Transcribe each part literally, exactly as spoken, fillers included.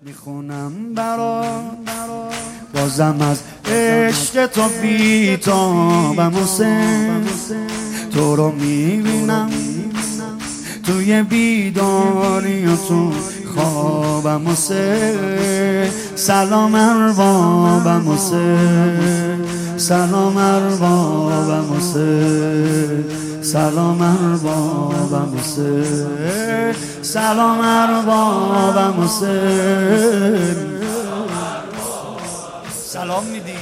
میخونم برا بازم از عشق تو بیتابم حسین، تو رو میبینم توی بیداری و تو خوابم حسین. سلام اربابم حسین، سلام اربابم حسین، سلام اربابم حسین، سلام اربابم حسین. سلام میدی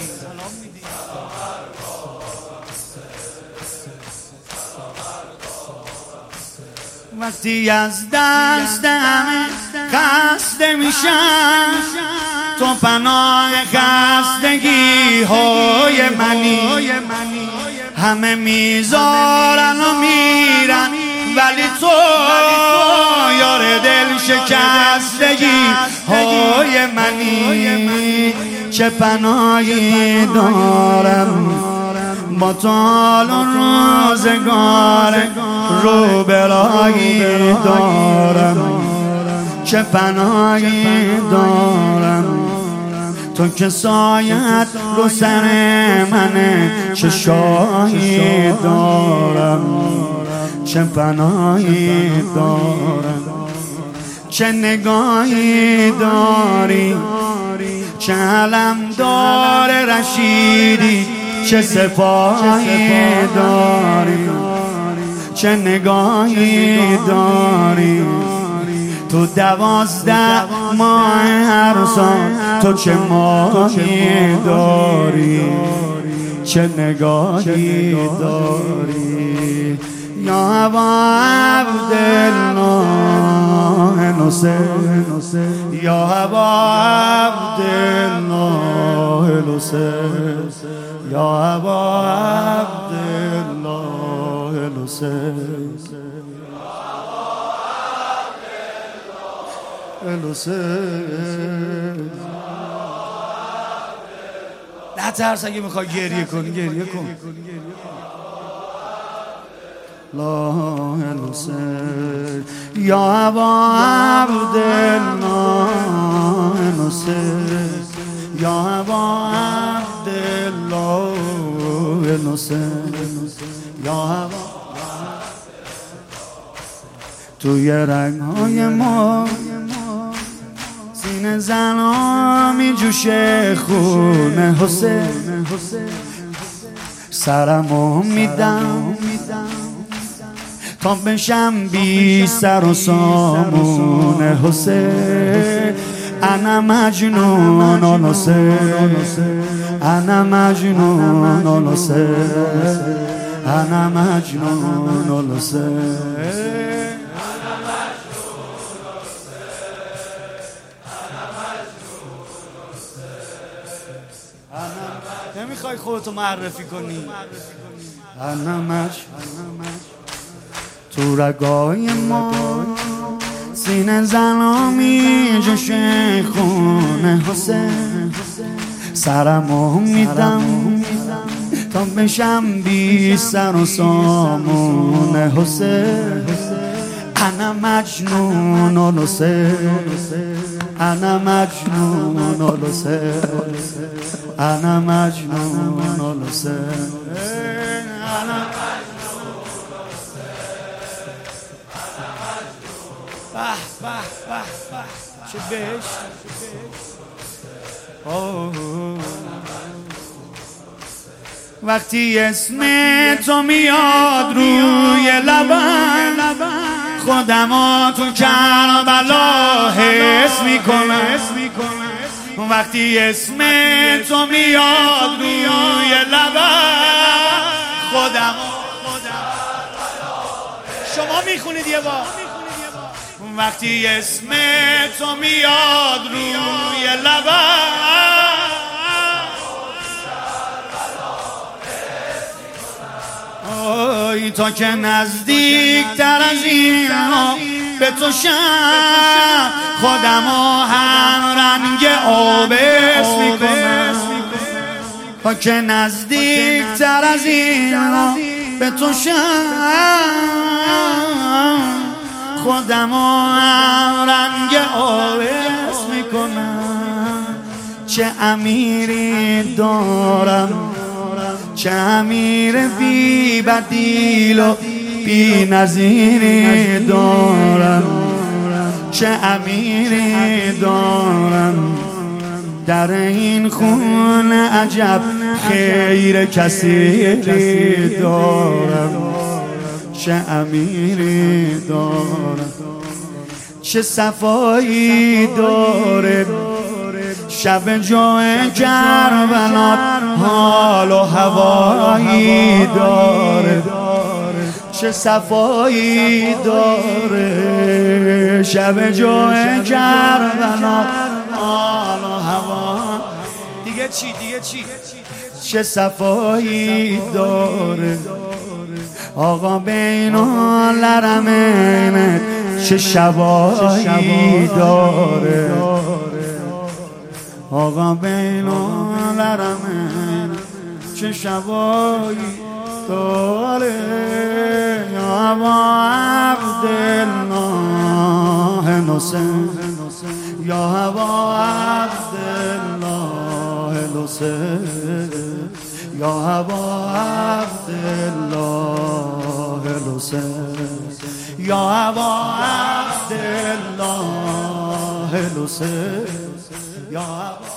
وقتی از دست همه خسته میشم، تو پناه خستگی های منی. همه میذارن و میرن ولی تو یار دل شکستگی های منی. چه پناهی دارم با تو حال و روزگار رو برایی دارم. چه پناهی دارم تو که سایت رو سر منه. چه شاهی دارم، چه پناهی دارم. چه نگاهی داری، چه علم دار رشیدی، چه سپاهی داری، چه نگاهی داری. تو دوازده ماه هر سال تو چه ماهی داری، چه نگاهی داری. یا ابا عبدالله حسین، یا ابا عبدالله حسین، یا ابا عبدالله حسین، حسین. نه ترس، اگه میخوای گریه کنی گریه کن. لا حسین، یا ابا عبدالله حسین، یا ابا عبدالله حسین، یا ابا. توی رنگ‌های ما سینه زنا می جوشه خون حسین. سرمو میدم تا بشم بی سر و سامون حسین. انا مجنون حسین، انا مجنون حسین، انا مجنون حسین. نمیخوای خودتو معرفی کنی؟ انا مجنون. تو رگای ما سینه زنا می جوشه خون حسین. سرمو میدم تا بشم بی سر و سامون حسین. انا مجنون حسین، انا مجنون حسین، انا مجنون حسین، انا به به به به چه بهشت. وقتی اسم تو میاد روی لبم، خودمو تو کربلا حس میکنم. وقتی اسم تو میاد روی لبم، خودمو. شما میخونید یه بار. وقتی اسم تو میاد روی لبم، آی تا که نزدیک تر از این به تو شم، خودمو هم رنگ آبس میکنم. تا که نزدیک تر از این به تو شم، خودمو هم رنگ آبس میکنم. کنم. چه امیری دارم، چه امیر بی بدیل و بی نظیری دارم. چه امیری دارم در این خونه، عجب خیر کثیری دارم. چه امیری دارم، چه صفایی داره شب جای کربلا، حال و هوایی داره. چه صفایی داره شب جای کربلا، حال و هوا. دیگه چی دیگه چی چه صفایی داره آقا بین الحرمین، چه شبایی داره آقا بین الحرمین، چه شبایی داره. یا ابا عبدالله حسین، یا ابا عبدالله حسین، یا ابا عبدالله حسین، یا ابا عبدالله حسین، یا ابا